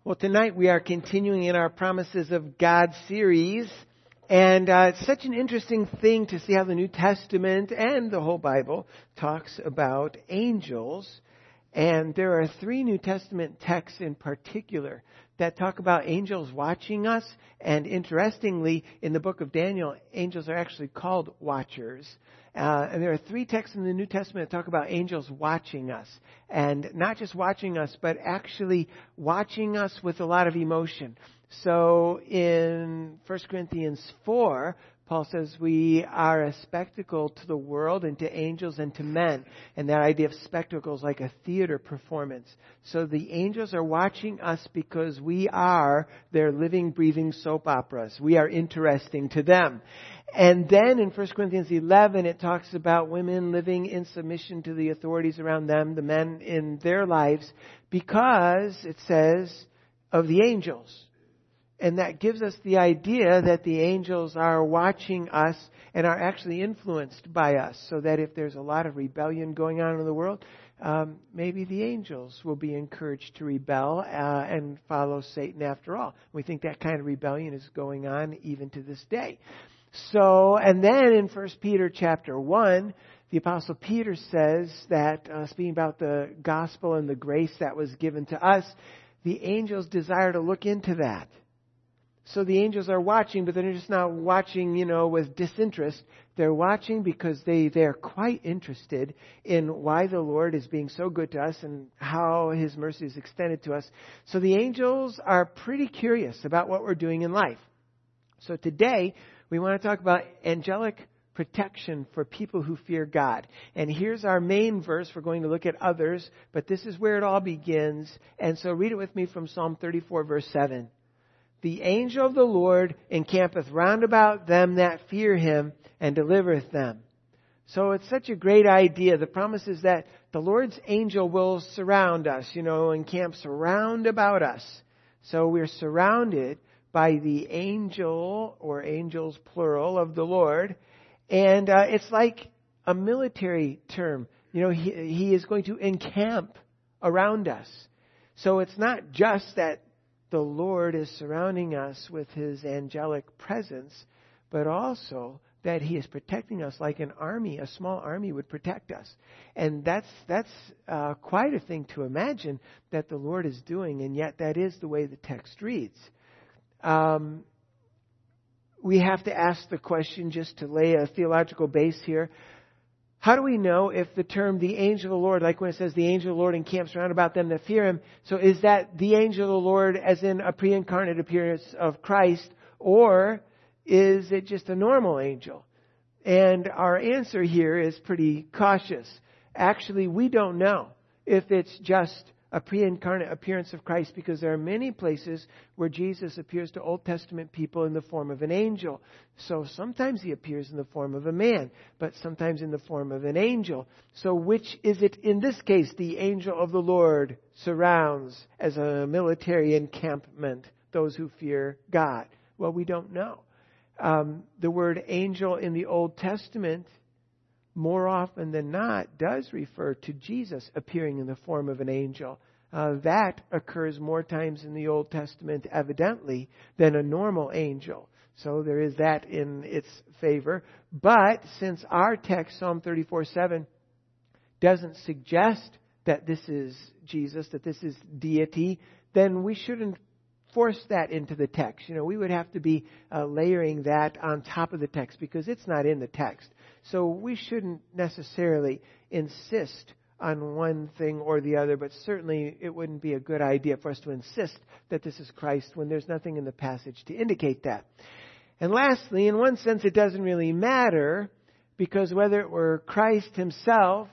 Well, tonight we are continuing in our Promises of God series. And it's such an interesting thing to see how the New Testament and the whole Bible talks about angels. And there are 3 New Testament texts in particular that talk about angels watching us. And interestingly, in the book of Daniel, angels are actually called watchers. And there are 3 texts in the New Testament that talk about angels watching us. And not just watching us, but actually watching us with a lot of emotion. So in 1 Corinthians 4, Paul says we are a spectacle to the world and to angels and to men. And that idea of spectacle is like a theater performance. So the angels are watching us because we are their living, breathing soap operas. We are interesting to them. And then in 1 Corinthians 11, it talks about women living in submission to the authorities around them, the men in their lives, because it says of the angels. And that gives us the idea that the angels are watching us and are actually influenced by us. So that if there's a lot of rebellion going on in the world, maybe the angels will be encouraged to rebel and follow Satan after all. We think that kind of rebellion is going on even to this day. So, and then in 1 Peter chapter 1, the Apostle Peter says that, speaking about the gospel and the grace that was given to us, the angels desire to look into that. So the angels are watching, but they're just not watching, with disinterest. They're watching because they're quite interested in why the Lord is being so good to us and how His mercy is extended to us. So the angels are pretty curious about what we're doing in life. So today, we want to talk about angelic protection for people who fear God. And here's our main verse. We're going to look at others, but this is where it all begins. And so read it with me from Psalm 34, verse 7. The angel of the Lord encampeth round about them that fear Him and delivereth them. So it's such a great idea. The promise is that the Lord's angel will surround us, encamps round about us. So we're surrounded by the angel, or angels plural, of the Lord. And it's like a military term. He is going to encamp around us. So it's not just that the Lord is surrounding us with His angelic presence, but also that He is protecting us like an army, a small army would protect us. And that's quite a thing to imagine that the Lord is doing, and yet that is the way the text reads. We have to ask the question, just to lay a theological base here. How do we know if the term the angel of the Lord, like when it says the angel of the Lord encamps round about them that fear Him, so is that the angel of the Lord as in a pre-incarnate appearance of Christ, or is it just a normal angel? And our answer here is pretty cautious. Actually, we don't know if it's just a pre-incarnate appearance of Christ, because there are many places where Jesus appears to Old Testament people in the form of an angel. So sometimes He appears in the form of a man, but sometimes in the form of an angel. So which is it in this case? The angel of the Lord surrounds as a military encampment those who fear God. Well, we don't know. The word angel in the Old Testament, more often than not, does refer to Jesus appearing in the form of an angel. That occurs more times in the Old Testament, evidently, than a normal angel. So there is that in its favor. But since our text, Psalm 34:7, doesn't suggest that this is Jesus, that this is deity, then we shouldn't force that into the text. We would have to be layering that on top of the text because it's not in the text. So we shouldn't necessarily insist on one thing or the other, but certainly it wouldn't be a good idea for us to insist that this is Christ when there's nothing in the passage to indicate that. And lastly, in one sense, it doesn't really matter, because whether it were Christ Himself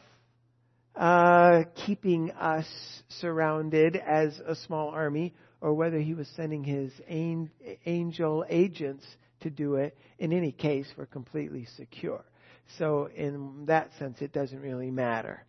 keeping us surrounded as a small army, or whether He was sending His angel agents to do it, in any case, we're completely secure. So in that sense, it doesn't really matter.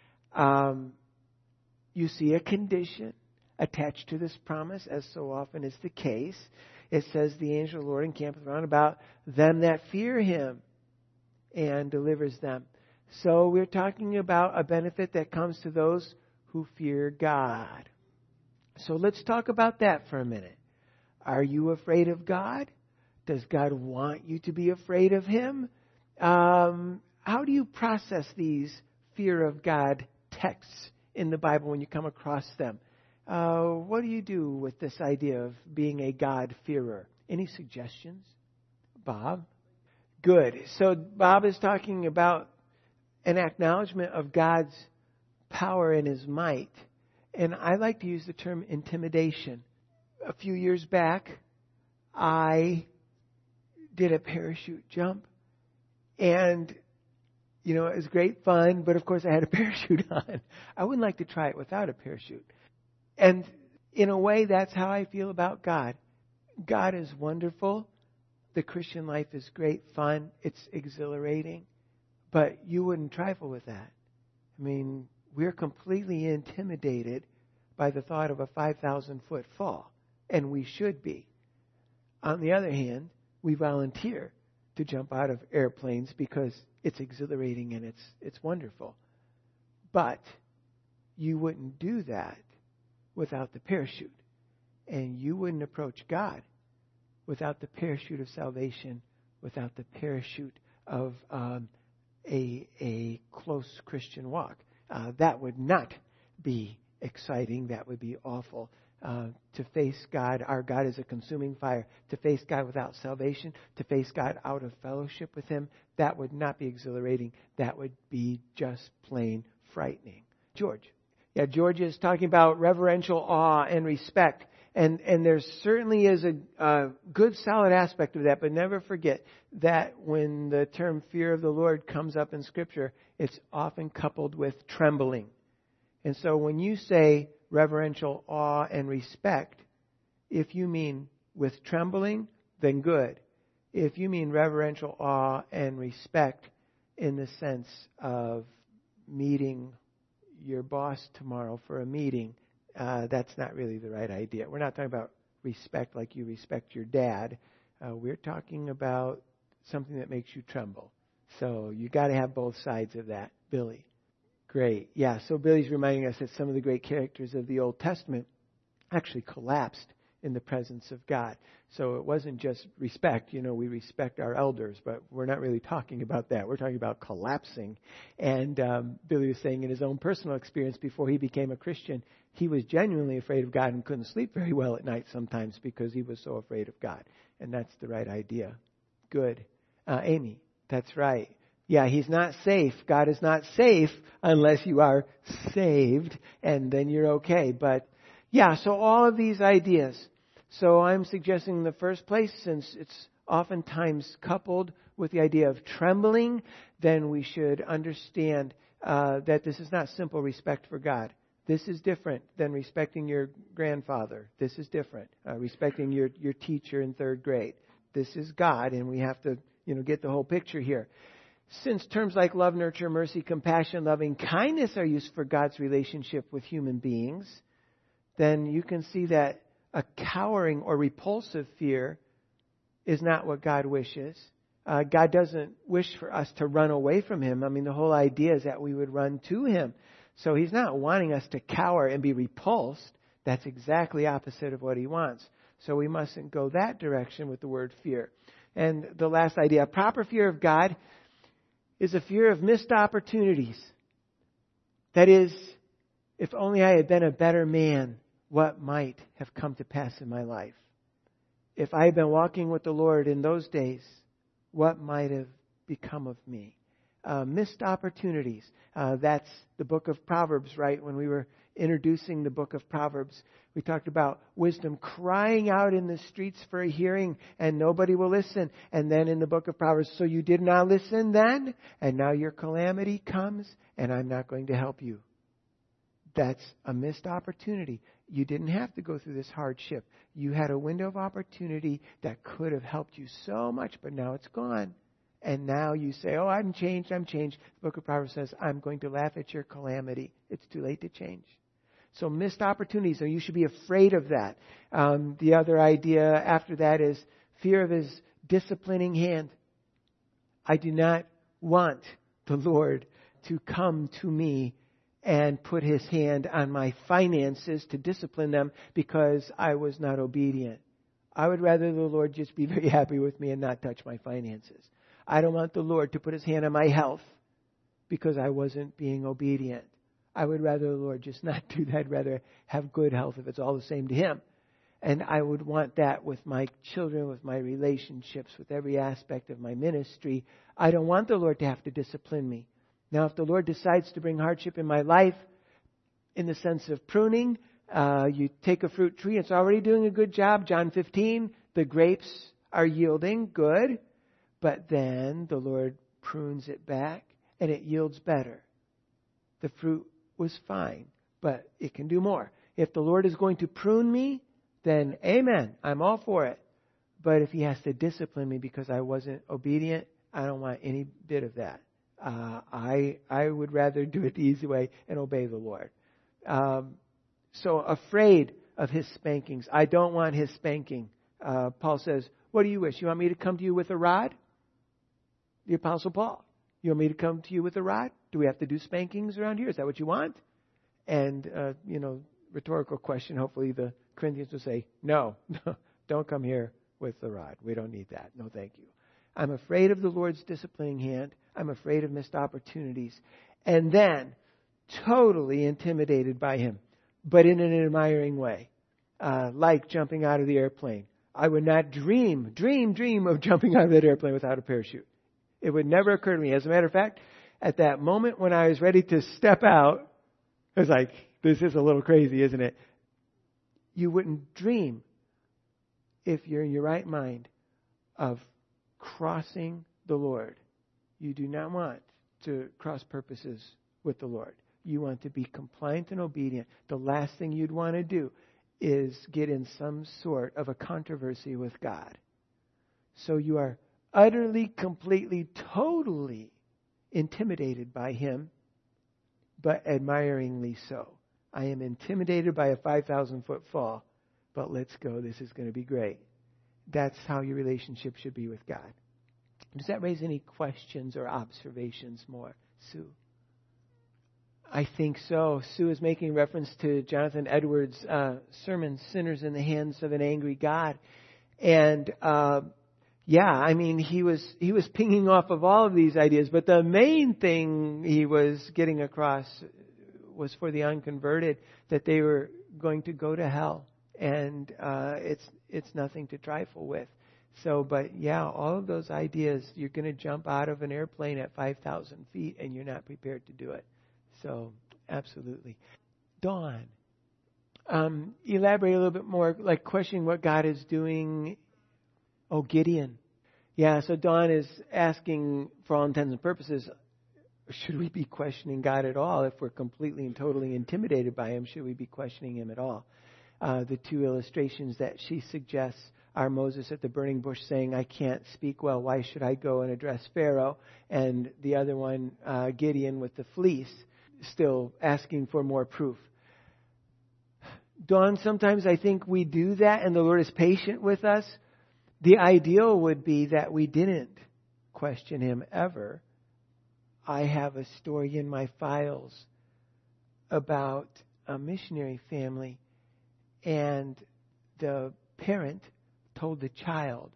You see a condition attached to this promise, as so often is the case. It says, the angel of the Lord encampeth round about them that fear Him and delivers them. So we're talking about a benefit that comes to those who fear God. So let's talk about that for a minute. Are you afraid of God? Does God want you to be afraid of Him? How do you process these fear of God texts in the Bible when you come across them? What do you do with this idea of being a God-fearer? Any suggestions? Bob? Good. So Bob is talking about an acknowledgement of God's power and His might. And I like to use the term intimidation. A few years back, I did a parachute jump. And, it was great fun, but of course I had a parachute on. I wouldn't like to try it without a parachute. And in a way, that's how I feel about God. God is wonderful. The Christian life is great fun. It's exhilarating. But you wouldn't trifle with that. We're completely intimidated by the thought of a 5,000-foot fall. And we should be. On the other hand, we volunteer to jump out of airplanes because it's exhilarating and it's wonderful. But you wouldn't do that without the parachute. And you wouldn't approach God without the parachute of salvation, without the parachute of a close Christian walk. That would not be exciting. That would be awful. To face God, our God is a consuming fire. To face God without salvation, to face God out of fellowship with Him, that would not be exhilarating. That would be just plain frightening. George. Yeah, George is talking about reverential awe and respect. And there certainly is a good, solid aspect of that. But never forget that when the term fear of the Lord comes up in Scripture, it's often coupled with trembling. And so when you say reverential awe and respect, if you mean with trembling, then good. If you mean reverential awe and respect in the sense of meeting your boss tomorrow for a meeting, that's not really the right idea. We're not talking about respect like you respect your dad. We're talking about something that makes you tremble. So you got to have both sides of that. Billy. Great. Yeah, so Billy's reminding us that some of the great characters of the Old Testament actually collapsed in the presence of God. So it wasn't just respect. We respect our elders, but we're not really talking about that. We're talking about collapsing. And Billy was saying in his own personal experience before he became a Christian, he was genuinely afraid of God and couldn't sleep very well at night sometimes because he was so afraid of God. And that's the right idea. Good. Amy, that's right. Yeah, He's not safe. God is not safe unless you are saved, and then you're okay. But yeah, so all of these ideas. So I'm suggesting in the first place, since it's oftentimes coupled with the idea of trembling, then we should understand that this is not simple respect for God. This is different than respecting your grandfather. This is different. Respecting your teacher in third grade. This is God, and we have to get the whole picture here. Since terms like love, nurture, mercy, compassion, loving kindness are used for God's relationship with human beings, then you can see that a cowering or repulsive fear is not what God wishes. God doesn't wish for us to run away from Him. The whole idea is that we would run to Him. So He's not wanting us to cower and be repulsed. That's exactly opposite of what He wants. So we mustn't go that direction with the word fear. And the last idea, a proper fear of God is a fear of missed opportunities. That is, if only I had been a better man, what might have come to pass in my life? If I had been walking with the Lord in those days, what might have become of me? Missed opportunities. That's the book of Proverbs, right? When we were introducing the book of Proverbs, we talked about wisdom crying out in the streets for a hearing and nobody will listen. And then in the book of Proverbs, so you did not listen then, and now your calamity comes and I'm not going to help you. That's a missed opportunity. You didn't have to go through this hardship. You had a window of opportunity that could have helped you so much, but now it's gone. And now you say, oh, I'm changed. The book of Proverbs says, I'm going to laugh at your calamity. It's too late to change. So missed opportunities, so you should be afraid of that. The other idea after that is fear of His disciplining hand. I do not want the Lord to come to me and put his hand on my finances to discipline them because I was not obedient. I would rather the Lord just be very happy with me and not touch my finances. I don't want the Lord to put his hand on my health because I wasn't being obedient. I would rather the Lord just not do that. I'd rather have good health if it's all the same to him. And I would want that with my children, with my relationships, with every aspect of my ministry. I don't want the Lord to have to discipline me. Now, if the Lord decides to bring hardship in my life, in the sense of pruning, you take a fruit tree, it's already doing a good job. John 15, the grapes are yielding, good. But then the Lord prunes it back and it yields better. The fruit was fine, but it can do more. If the Lord is going to prune me, then amen, I'm all for it. But if he has to discipline me because I wasn't obedient, I don't want any bit of that. I would rather do it the easy way and obey the Lord. So afraid of his spankings. I don't want his spanking. Paul says, what do you wish? You want me to come to you with a rod? The Apostle Paul. You want me to come to you with a rod? Do we have to do spankings around here? Is that what you want? And, rhetorical question. Hopefully the Corinthians will say, no, don't come here with the rod. We don't need that. No, thank you. I'm afraid of the Lord's disciplining hand. I'm afraid of missed opportunities. And then totally intimidated by him, but in an admiring way, like jumping out of the airplane. I would not dream of jumping out of that airplane without a parachute. It would never occur to me. As a matter of fact, at that moment when I was ready to step out, I was like, this is a little crazy, isn't it? You wouldn't dream, if you're in your right mind, of crossing the Lord. You do not want to cross purposes with the Lord. You want to be compliant and obedient. The last thing you'd want to do is get in some sort of a controversy with God. So you are utterly, completely, totally intimidated by him, but admiringly so. I am intimidated by a 5,000-foot fall, but let's go. This is going to be great. That's how your relationship should be with God. Does that raise any questions or observations more, Sue? I think so. Sue is making reference to Jonathan Edwards' sermon, Sinners in the Hands of an Angry God. And he was pinging off of all of these ideas, but the main thing he was getting across was for the unconverted, that they were going to go to hell. And it's nothing to trifle with. So, but yeah, all of those ideas, you're going to jump out of an airplane at 5,000 feet and you're not prepared to do it. So, absolutely. Dawn, elaborate a little bit more, like questioning what God is doing. Oh, Gideon. Yeah, so Dawn is asking, for all intents and purposes, should we be questioning God at all? If we're completely and totally intimidated by him, should we be questioning him at all? The two illustrations that she suggests are Moses at the burning bush saying, I can't speak well, why should I go and address Pharaoh? And the other one, Gideon with the fleece, still asking for more proof. Dawn, sometimes I think we do that and the Lord is patient with us. The ideal would be that we didn't question him ever. I have a story in my files about a missionary family, and the parent told the child,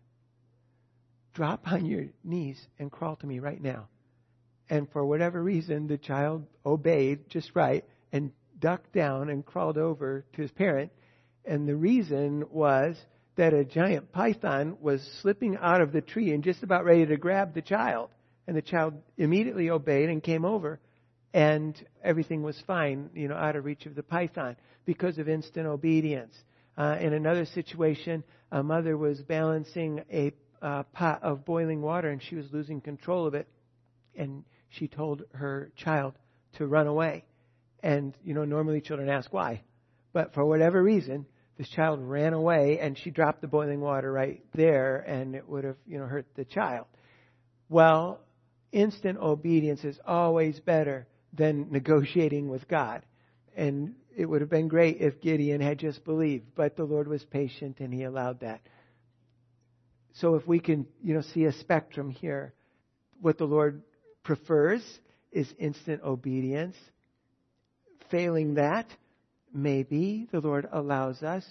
drop on your knees and crawl to me right now. And for whatever reason, the child obeyed just right and ducked down and crawled over to his parent. And the reason was that a giant python was slipping out of the tree and just about ready to grab the child. And the child immediately obeyed and came over. And everything was fine, out of reach of the python because of instant obedience. In another situation, a mother was balancing a pot of boiling water and she was losing control of it. And she told her child to run away. And, normally children ask why. But for whatever reason, this child ran away and she dropped the boiling water right there and it would have, hurt the child. Well, instant obedience is always better than negotiating with God. And it would have been great if Gideon had just believed, but the Lord was patient and he allowed that. So if we can, see a spectrum here, what the Lord prefers is instant obedience. Failing that, maybe the Lord allows us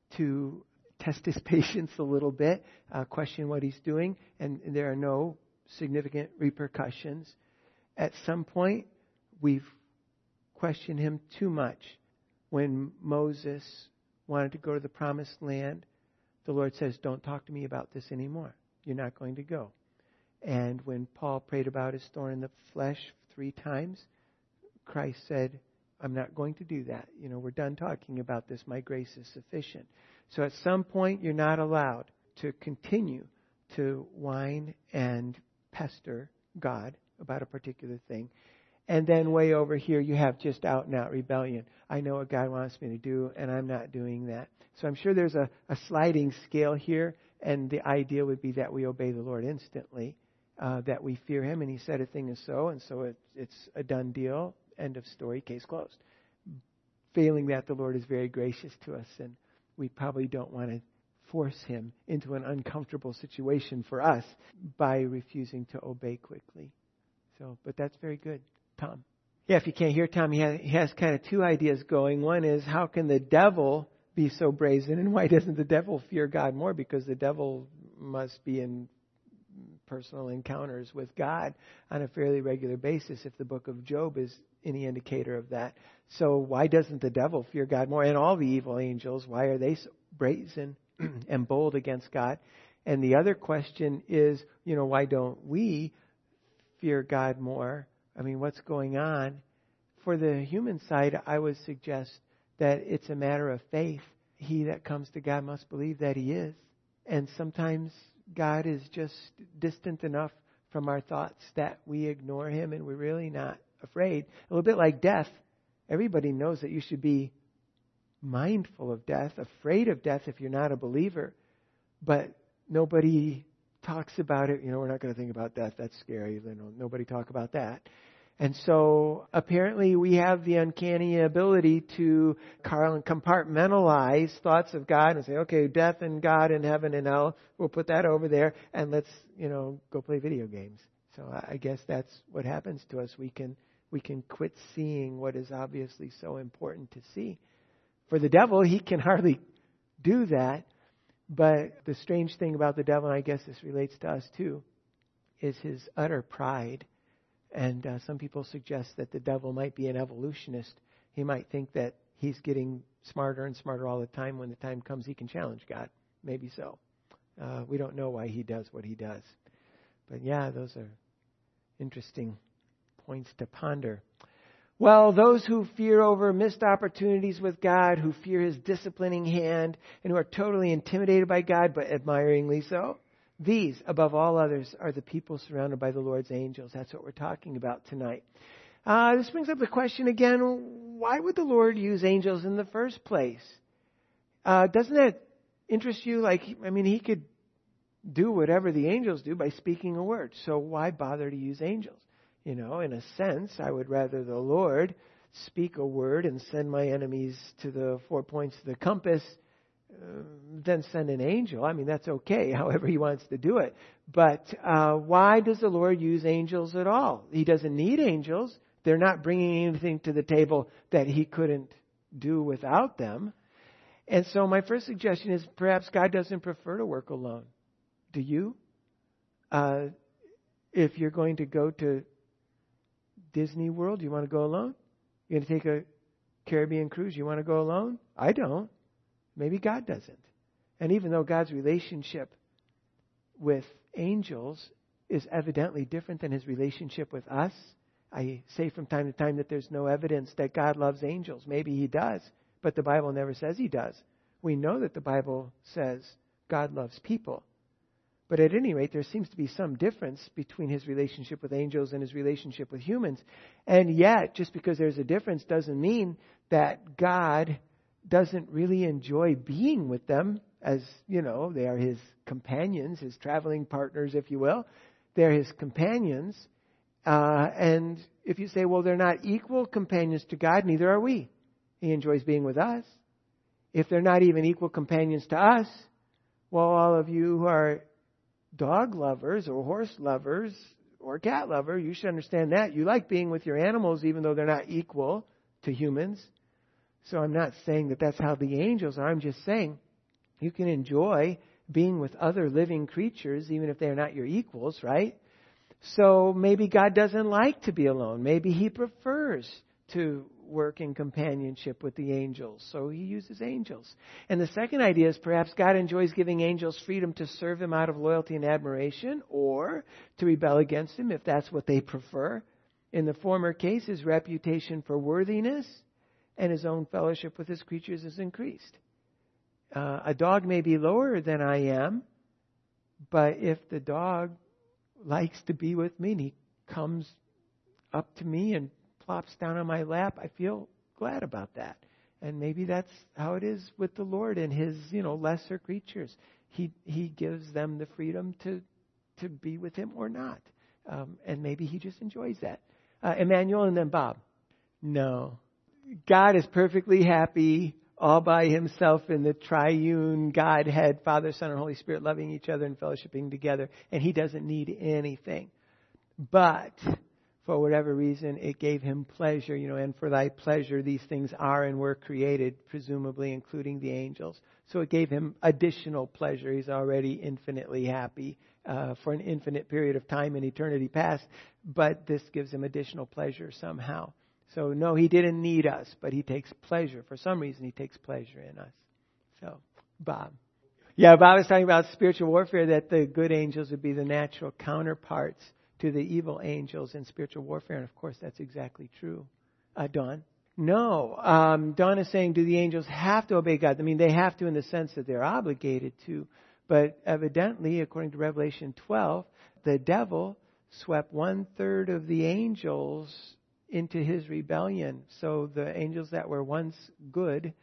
to test His patience a little bit, question what He's doing, and there are no significant repercussions. At some point, we've questioned Him too much. When Moses wanted to go to the Promised Land, the Lord says, don't talk to me about this anymore. You're not going to go. And when Paul prayed about his thorn in the flesh 3 times, Christ said, I'm not going to do that. We're done talking about this. My grace is sufficient. So at some point, you're not allowed to continue to whine and pester God about a particular thing. And then way over here, you have just out and out rebellion. I know what God wants me to do, and I'm not doing that. So I'm sure there's a sliding scale here, and the idea would be that we obey the Lord instantly, that we fear Him, and He said a thing is so, and so it's a done deal, end of story, case closed. Failing that, the Lord is very gracious to us, and we probably don't want to force Him into an uncomfortable situation for us by refusing to obey quickly. But that's very good. Tom. Yeah, if you can't hear Tom, he has kind of 2 ideas going. One is, how can the devil be so brazen, and why doesn't the devil fear God more? Because the devil must be in personal encounters with God on a fairly regular basis, if the book of Job is any indicator of that. So why doesn't the devil fear God more? And all the evil angels, why are they so brazen and bold against God? And the other question is, why don't we fear God more? I mean, what's going on? For the human side, I would suggest that it's a matter of faith. He that comes to God must believe that He is. And sometimes God is just distant enough from our thoughts that we ignore Him and we're really not afraid. A little bit like death. Everybody knows that you should be mindful of death, afraid of death if you're not a believer. But nobody talks about it. We're not going to think about death. That's scary. Nobody talk about that. And so apparently we have the uncanny ability to compartmentalize thoughts of God and say, okay, death and God and heaven and hell, we'll put that over there and let's, go play video games. So I guess that's what happens to us. We can quit seeing what is obviously so important to see. For the devil, he can hardly do that. But the strange thing about the devil, and I guess this relates to us too, is his utter pride. And some people suggest that the devil might be an evolutionist. He might think that he's getting smarter and smarter all the time. When the time comes, he can challenge God. Maybe so. We don't know why he does what he does. But yeah, those are interesting points to ponder. Well, those who fear over missed opportunities with God, who fear His disciplining hand, and who are totally intimidated by God, but admiringly so, these, above all others, are the people surrounded by the Lord's angels. That's what we're talking about tonight. This brings up the question again, why would the Lord use angels in the first place? Doesn't that interest you? He could do whatever the angels do by speaking a word. So why bother to use angels? In a sense, I would rather the Lord speak a word and send my enemies to the 4 points of the compass than send an angel. That's okay, however He wants to do it. But why does the Lord use angels at all? He doesn't need angels. They're not bringing anything to the table that He couldn't do without them. And so my first suggestion is perhaps God doesn't prefer to work alone. Do you? If you're going to go to Disney World, you want to go alone? You're going to take a Caribbean cruise, you want to go alone? I don't. Maybe God doesn't. And even though God's relationship with angels is evidently different than His relationship with us, I say from time to time that there's no evidence that God loves angels. Maybe He does, but the Bible never says He does. We know that the Bible says God loves people. But at any rate, there seems to be some difference between His relationship with angels and His relationship with humans. And yet, just because there's a difference doesn't mean that God doesn't really enjoy being with them, as, they are His companions, His traveling partners, if you will. They're His companions. And if you say, well, they're not equal companions to God, neither are we. He enjoys being with us. If they're not even equal companions to us, well, all of you who are dog lovers or horse lovers or cat lovers, you should understand that. You like being with your animals even though they're not equal to humans. So I'm not saying that that's how the angels are. I'm just saying you can enjoy being with other living creatures, even if they're not your equals, right? So maybe God doesn't like to be alone. Maybe He prefers to work in companionship with the angels. So He uses angels. And the second idea is perhaps God enjoys giving angels freedom to serve Him out of loyalty and admiration, or to rebel against Him if that's what they prefer. In the former case, His reputation for worthiness and His own fellowship with His creatures is increased. A dog may be lower than I am, but if the dog likes to be with me and he comes up to me and plops down on my lap, I feel glad about that. And maybe that's how it is with the Lord and His, lesser creatures. He gives them the freedom to be with Him or not. And maybe He just enjoys that. Emmanuel and then Bob. No. God is perfectly happy all by Himself in the triune Godhead, Father, Son, and Holy Spirit, loving each other and fellowshipping together. And He doesn't need anything. But for whatever reason, it gave Him pleasure, and for Thy pleasure these things are and were created, presumably including the angels. So it gave Him additional pleasure. He's already infinitely happy for an infinite period of time in eternity past. But this gives Him additional pleasure somehow. So no, He didn't need us, but He takes pleasure. For some reason, He takes pleasure in us. So, Bob. Yeah, Bob was talking about spiritual warfare, that the good angels would be the natural counterparts to the evil angels in spiritual warfare. And of course, that's exactly true. Dawn? No. Dawn is saying, do the angels have to obey God? I mean, they have to in the sense that they're obligated to. But evidently, according to Revelation 12, the devil swept 1/3 of the angels into his rebellion. So the angels that were once good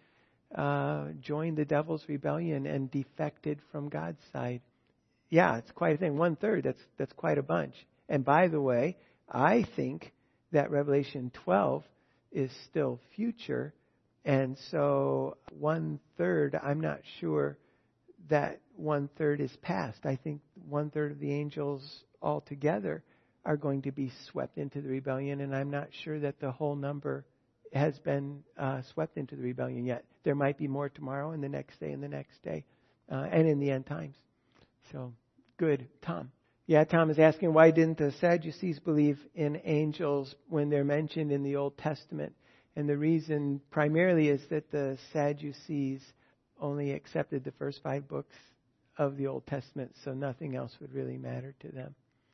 joined the devil's rebellion and defected from God's side. Yeah, it's quite a thing. 1/3, that's quite a bunch. And by the way, I think that Revelation 12 is still future. And so 1/3, I'm not sure that 1/3 is past. I think 1/3 of the angels altogether are going to be swept into the rebellion, and I'm not sure that the whole number has been swept into the rebellion yet. There might be more tomorrow and the next day and the next day, and in the end times. So, good. Tom. Yeah, Tom is asking, why didn't the Sadducees believe in angels when they're mentioned in the Old Testament? And the reason primarily is that the Sadducees only accepted the first 5 books of the Old Testament, so nothing else would really matter to them.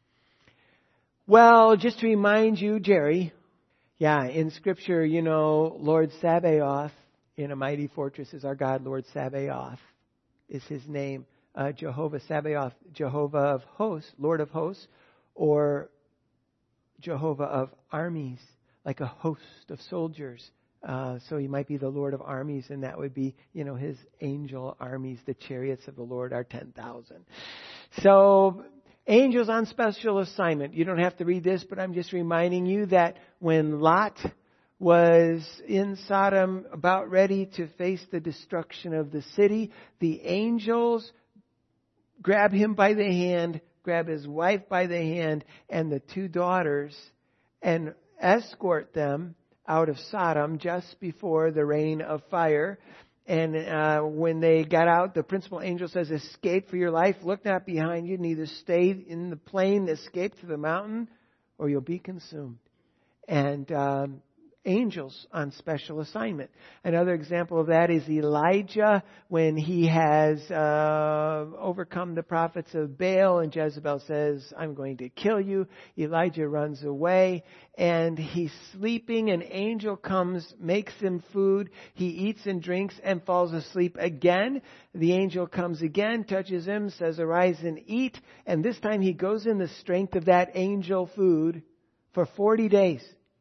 Well, just to remind you, Jerry, in Scripture, Lord Sabaoth in a mighty fortress is our God. Lord Sabaoth is His name. Jehovah Sabaoth, Jehovah of hosts, Lord of hosts, or Jehovah of armies, like a host of soldiers. So He might be the Lord of armies, and that would be, His angel armies. The chariots of the Lord are 10,000. So, angels on special assignment. You don't have to read this, but I'm just reminding you that when Lot was in Sodom about ready to face the destruction of the city, the angels grab him by the hand, grab his wife by the hand and the 2 daughters, and escort them out of Sodom just before the rain of fire. And when they got out, the principal angel says, escape for your life. Look not behind you. Neither stay in the plain, escape to the mountain, or you'll be consumed. And angels on special assignment. Another example of that is Elijah when he has overcome the prophets of Baal, and Jezebel says, I'm going to kill you. Elijah runs away and he's sleeping. An angel comes, makes him food. He eats and drinks and falls asleep again. The angel comes again, touches him, says, arise and eat. And this time he goes in the strength of that angel food for 40 days.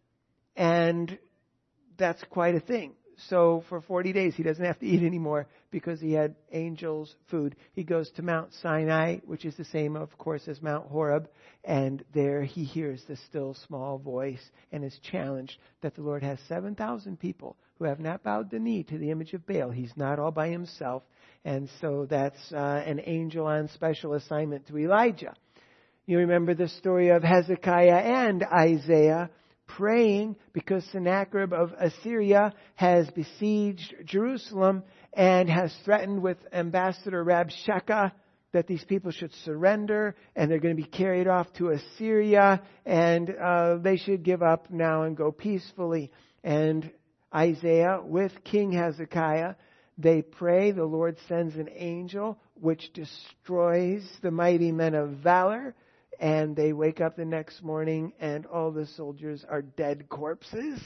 And that's quite a thing. So for 40 days, he doesn't have to eat anymore because he had angels' food. He goes to Mount Sinai, which is the same, of course, as Mount Horeb. And there he hears the still small voice and is challenged that the Lord has 7,000 people who have not bowed the knee to the image of Baal. He's not all by himself. And so that's an angel on special assignment to Elijah. You remember the story of Hezekiah and Isaiah praying because Sennacherib of Assyria has besieged Jerusalem and has threatened with Ambassador Rabshakeh that these people should surrender and they're going to be carried off to Assyria and they should give up now and go peacefully. And Isaiah with King Hezekiah, they pray. The Lord sends an angel which destroys the mighty men of valor. And they wake up the next morning and all the soldiers are dead corpses.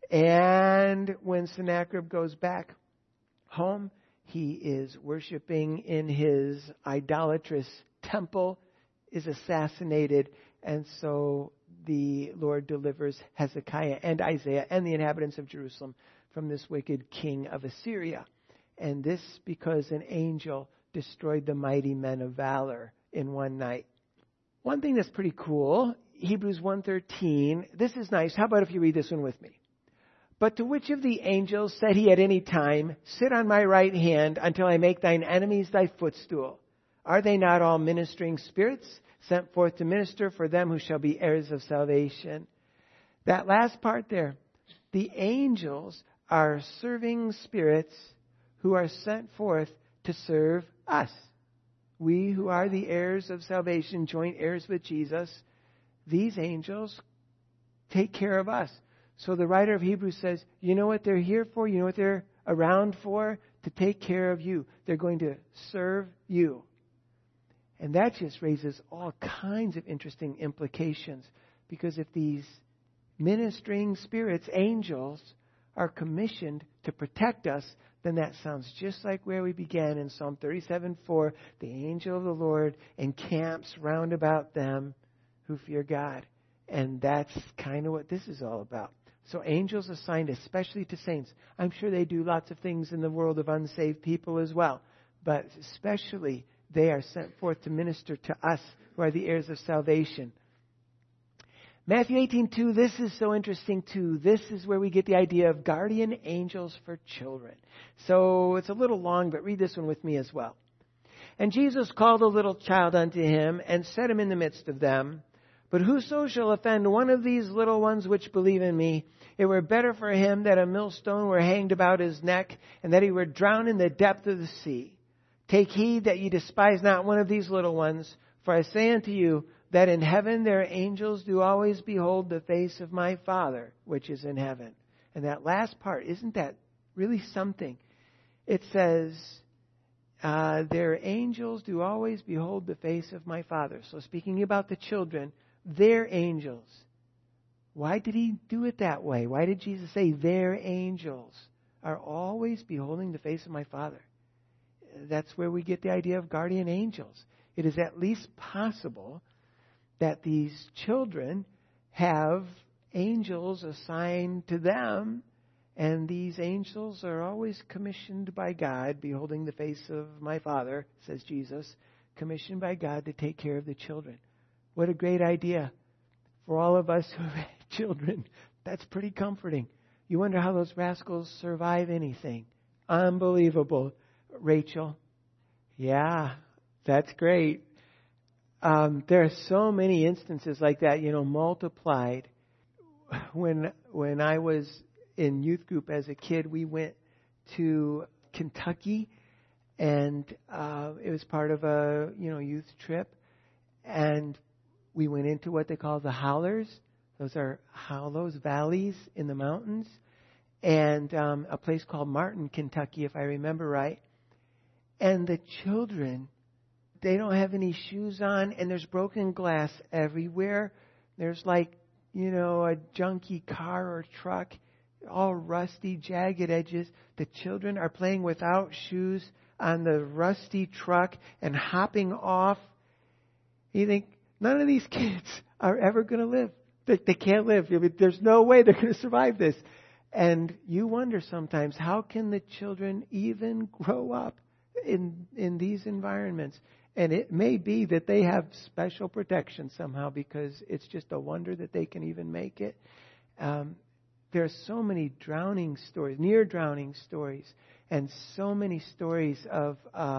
And when Sennacherib goes back home, he is worshiping in his idolatrous temple, is assassinated. And so the Lord delivers Hezekiah and Isaiah and the inhabitants of Jerusalem from this wicked king of Assyria. And this because an angel destroyed the mighty men of valor in one night. One thing that's pretty cool, Hebrews 1:13. This is nice. How about if you read this one with me? But to which of the angels said he at any time, sit on my right hand until I make thine enemies thy footstool? Are they not all ministering spirits sent forth to minister for them who shall be heirs of salvation? That last part there. The angels are serving spirits who are sent forth to serve us. We who are the heirs of salvation, joint heirs with Jesus, these angels take care of us. So the writer of Hebrews says, you know what they're here for? You know what they're around for? To take care of you. They're going to serve you. And that just raises all kinds of interesting implications. Because if these ministering spirits, angels, are commissioned to protect us, then that sounds just like where we began in Psalm 37:4. The angel of the Lord encamps round about them who fear God. And that's kind of what this is all about. So angels assigned especially to saints. I'm sure they do lots of things in the world of unsaved people as well. But especially they are sent forth to minister to us who are the heirs of salvation. Matthew 18:2, this is so interesting too. This is where we get the idea of guardian angels for children. So it's a little long, but read this one with me as well. And Jesus called a little child unto him and set him in the midst of them. But whoso shall offend one of these little ones which believe in me, it were better for him that a millstone were hanged about his neck and that he were drowned in the depth of the sea. Take heed that ye despise not one of these little ones, for I say unto you, that in heaven their angels do always behold the face of my Father, which is in heaven. And that last part, isn't that really something? It says, their angels do always behold the face of my Father. So speaking about the children, their angels. Why did he do it that way? Why did Jesus say their angels are always beholding the face of my Father? That's where we get the idea of guardian angels. It is at least possible that these children have angels assigned to them, and these angels are always commissioned by God, beholding the face of my Father, says Jesus, commissioned by God to take care of the children. What a great idea for all of us who have children. That's pretty comforting. You wonder how those rascals survive anything. Unbelievable. Rachel? Yeah, that's great. There are so many instances like that, multiplied. When I was in youth group as a kid, we went to Kentucky, and it was part of a youth trip, and we went into what they call the hollers. Those are hollows, valleys in the mountains, and a place called Martin, Kentucky, if I remember right. And the children, they don't have any shoes on, and there's broken glass everywhere. There's a junky car or truck, all rusty, jagged edges. The children are playing without shoes on the rusty truck and hopping off. You think, none of these kids are ever going to live. They can't live. There's no way they're going to survive this. And you wonder sometimes, how can the children even grow up in these environments? And it may be that they have special protection somehow, because it's just a wonder that they can even make it. There are so many drowning stories, near drowning stories, and so many stories of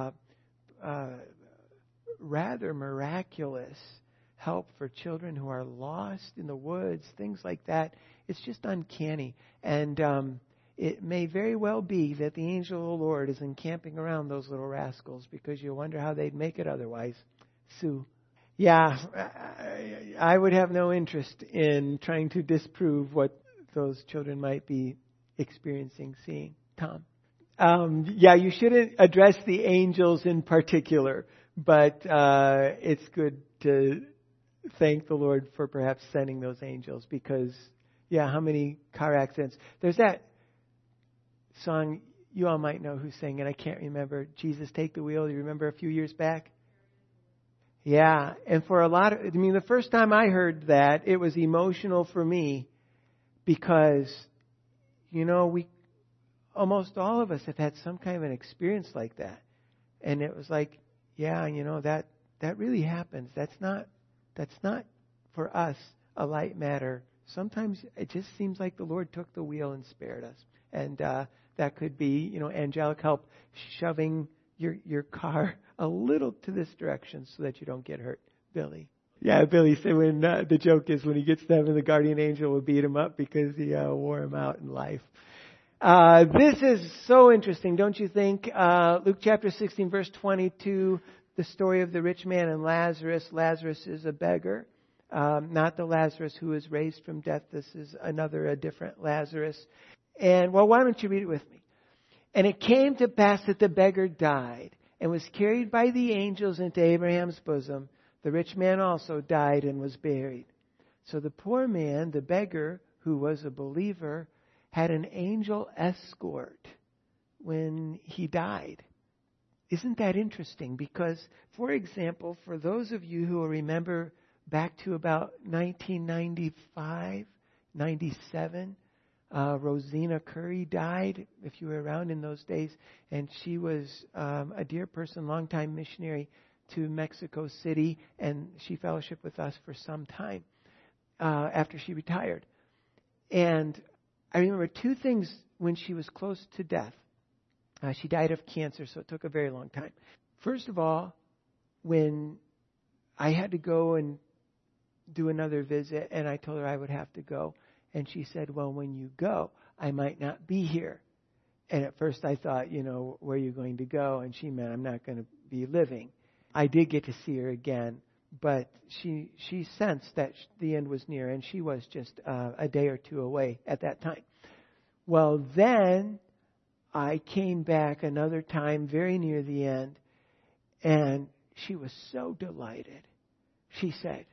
rather miraculous help for children who are lost in the woods, things like that It's just uncanny. And it may very well be that the angel of the Lord is encamping around those little rascals, because you wonder how they'd make it otherwise. Sue. Yeah, I would have no interest in trying to disprove what those children might be experiencing, seeing. Tom. Yeah, you shouldn't address the angels in particular, but it's good to thank the Lord for perhaps sending those angels, because, yeah, how many car accidents? There's that song, you all might know who sang it, I can't remember, Jesus Take the Wheel. Do you remember a few years back? Yeah, and for a lot of, the first time I heard that, it was emotional for me, because, we, almost all of us have had some kind of an experience like that. And it was like, yeah, that really happens. That's not for us a light matter. Sometimes it just seems like the Lord took the wheel and spared us. And that could be, angelic help shoving your car a little to this direction so that you don't get hurt. Billy. Yeah, Billy said when the joke is when he gets to heaven, the guardian angel will beat him up because he wore him out in life. This is so interesting, don't you think? Luke chapter 16, verse 22, the story of the rich man and Lazarus. Lazarus is a beggar, not the Lazarus who was raised from death. This is a different Lazarus. And, well, why don't you read it with me? And it came to pass that the beggar died and was carried by the angels into Abraham's bosom. The rich man also died and was buried. So the poor man, the beggar, who was a believer, had an angel escort when he died. Isn't that interesting? Because, for example, for those of you who will remember back to about 1995, 97, Rosina Curry died, if you were around in those days, and she was a dear person, longtime missionary to Mexico City, and she fellowshiped with us for some time after she retired. And I remember two things when she was close to death. She died of cancer, so it took a very long time. First of all, when I had to go and do another visit, and I told her I would have to go, and she said, well, when you go, I might not be here. And at first I thought, where are you going to go? And she meant I'm not going to be living. I did get to see her again, but she sensed that the end was near, and she was just a day or two away at that time. Well, then I came back another time very near the end, and she was so delighted. She said,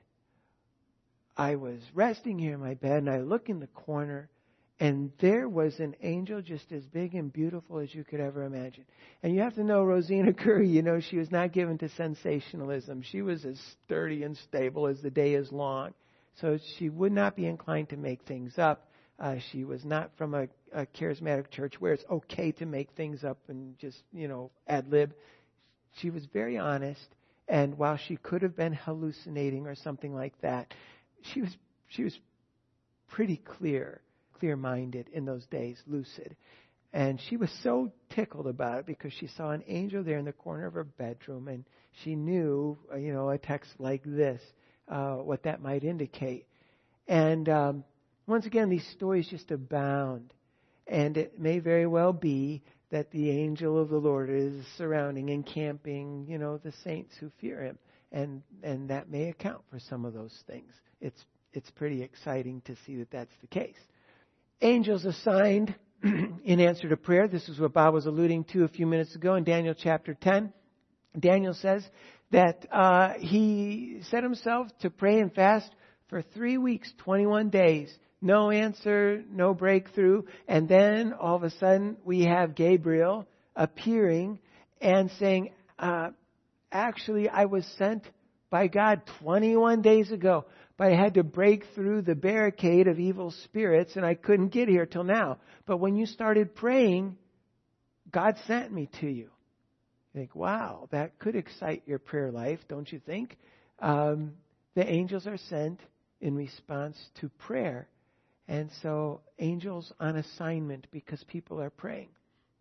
I was resting here in my bed, and I look in the corner, and there was an angel just as big and beautiful as you could ever imagine. And you have to know Rosina Curry, she was not given to sensationalism. She was as sturdy and stable as the day is long. So she would not be inclined to make things up. She was not from a charismatic church where it's okay to make things up and just, ad lib. She was very honest. And while she could have been hallucinating or something like that, she was pretty clear-minded in those days, lucid. And she was so tickled about it because she saw an angel there in the corner of her bedroom, and she knew, a text like this, what that might indicate. And once again, these stories just abound. And it may very well be that the angel of the Lord is surrounding, encamping, the saints who fear him. And that may account for some of those things. It's pretty exciting to see that that's the case. Angels assigned in answer to prayer. This is what Bob was alluding to a few minutes ago in Daniel chapter 10. Daniel says that he set himself to pray and fast for 3 weeks, 21 days. No answer, no breakthrough. And then all of a sudden we have Gabriel appearing and saying, actually, I was sent by God 21 days ago, but I had to break through the barricade of evil spirits, and I couldn't get here till now. But when you started praying, God sent me to you. You think, wow, that could excite your prayer life, don't you think? The angels are sent in response to prayer. And so angels on assignment because people are praying.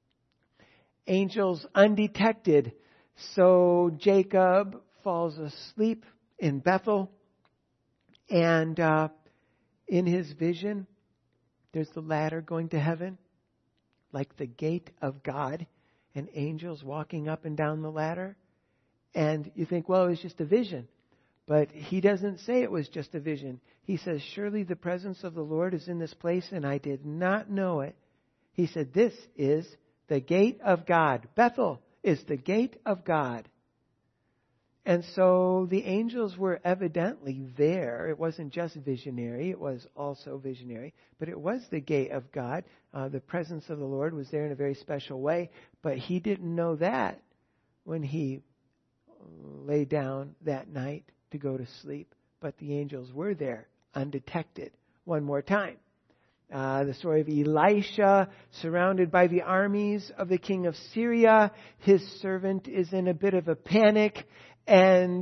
Angels undetected. So Jacob falls asleep in Bethel. And in his vision, There's the ladder going to heaven, like the gate of God, and angels walking up and down the ladder. And you think, well, it was just a vision. But he doesn't say it was just a vision. He says, surely the presence of the Lord is in this place, and I did not know it. He said, this is the gate of God. Bethel is the gate of God. And so the angels were evidently there. It wasn't just visionary. It was also visionary. But it was the gate of God. The presence of the Lord was there in a very special way. But he didn't know that when he lay down that night to go to sleep. But the angels were there, undetected. One more time. The story of Elisha, surrounded by the armies of the king of Syria. His servant is in a bit of a panic. And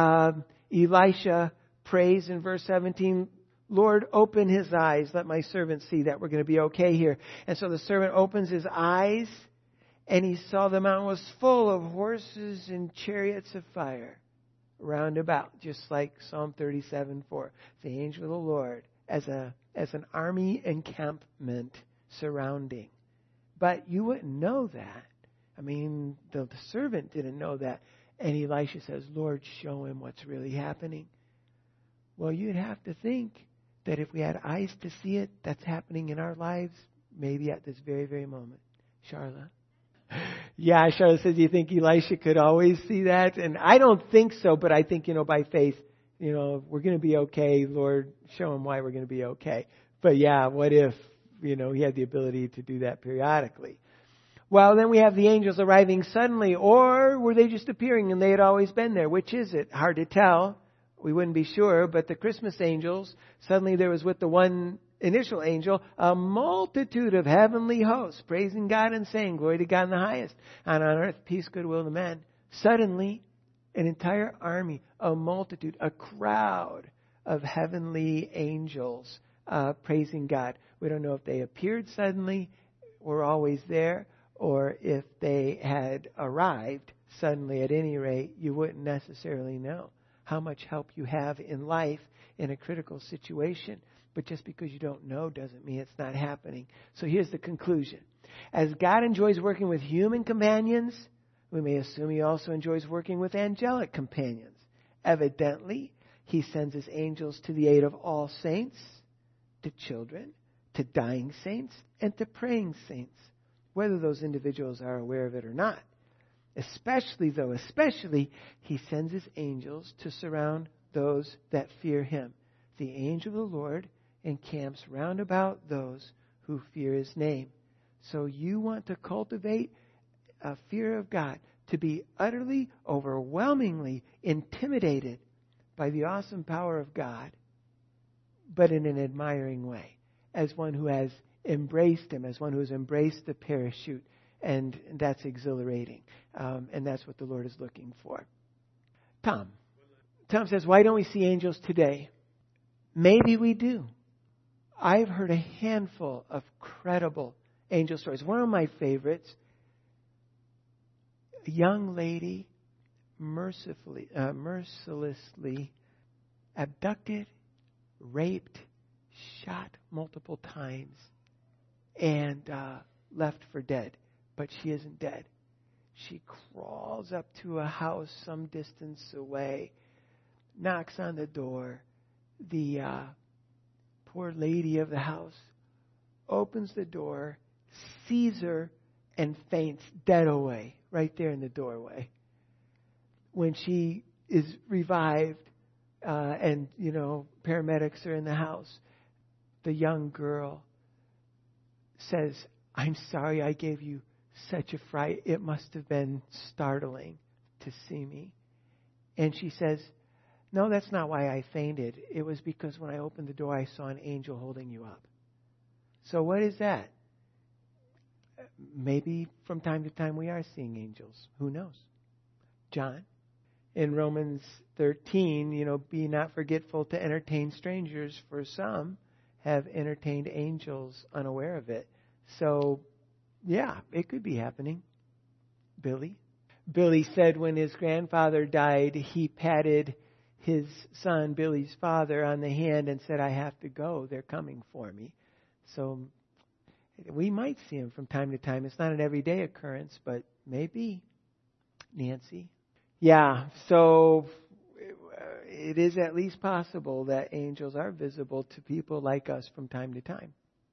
Elisha prays in verse 17, Lord, open his eyes. Let my servant see that we're going to be okay here. And so the servant opens his eyes, and he saw the mountain was full of horses and chariots of fire round about, just like Psalm 37:4. The angel of the Lord as an army encampment surrounding. But you wouldn't know that. I mean, the servant didn't know that. And Elisha says, Lord, show him what's really happening. Well, you'd have to think that if we had eyes to see it, that's happening in our lives, maybe at this very, very moment. Charla? Yeah, Charla says, do you think Elisha could always see that? And I don't think so, but I think, by faith, we're going to be okay. Lord, show him why we're going to be okay. But yeah, what if, he had the ability to do that periodically? Well, then we have the angels arriving suddenly, or were they just appearing and they had always been there? Which is it? Hard to tell. We wouldn't be sure, but the Christmas angels, suddenly there was with the one initial angel, a multitude of heavenly hosts, praising God and saying, glory to God in the highest, and on earth peace, goodwill to men. Suddenly, an entire army, a multitude, a crowd of heavenly angels praising God. We don't know if they appeared suddenly, were always there, or if they had arrived suddenly. At any rate, you wouldn't necessarily know how much help you have in life in a critical situation. But just because you don't know doesn't mean it's not happening. So here's the conclusion. As God enjoys working with human companions, we may assume He also enjoys working with angelic companions. Evidently, He sends His angels to the aid of all saints, to children, to dying saints, and to praying saints, whether those individuals are aware of it or not. Especially, He sends His angels to surround those that fear Him. The angel of the Lord encamps round about those who fear His name. So you want to cultivate a fear of God, to be utterly, overwhelmingly intimidated by the awesome power of God, but in an admiring way, as one who has embraced Him, as one who has embraced the parachute, and that's exhilarating. And that's what the Lord is looking for. Tom says, why don't we see angels today? Maybe we do. I've heard a handful of credible angel stories. One of my favorites, a young lady mercilessly abducted, raped, shot multiple times, and left for dead. But she isn't dead. She crawls up to a house some distance away, knocks on the door. The poor lady of the house opens the door, sees her, and faints dead away right there in the doorway. When she is revived, and paramedics are in the house, the young girl says, I'm sorry I gave you such a fright. It must have been startling to see me. And she says, no, that's not why I fainted. It was because when I opened the door, I saw an angel holding you up. So what is that? Maybe from time to time we are seeing angels. Who knows? John, in Romans 13, be not forgetful to entertain strangers, for some have entertained angels unaware of it. So, yeah, it could be happening. Billy said when his grandfather died, he patted his son, Billy's father, on the hand and said, I have to go. They're coming for me. So we might see him from time to time. It's not an everyday occurrence, but maybe. Nancy? Yeah, so it is at least possible that angels are visible to people like us from time to time.